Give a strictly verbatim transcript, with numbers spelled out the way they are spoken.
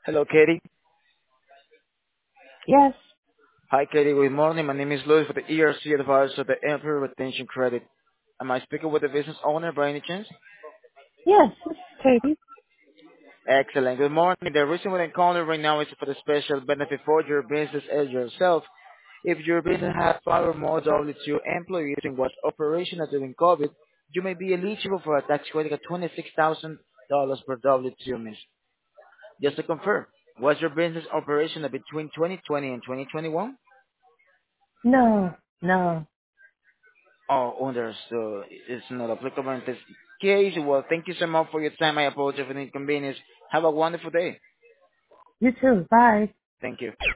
Hello, Katie. Yes, Hi, Katie. Good morning. My name is Louis with the E R C advisor of the Employee Retention Credit. Am I speaking with the business owner by any chance? yes, this is Katie. Excellent. Good morning. The reason we're calling right now is for the special benefit for your business as yourself. If your business has five or more W two employees and was operational during COVID, you may be eligible for a tax credit of twenty-six thousand dollars per W two, miss. Just to confirm, was your business operational between twenty twenty and twenty twenty-one? No, no. Oh, understood. It's not applicable in this case. Well, thank you so much for your time. I apologize for the inconvenience. Have a wonderful day. You too. Bye. Thank you.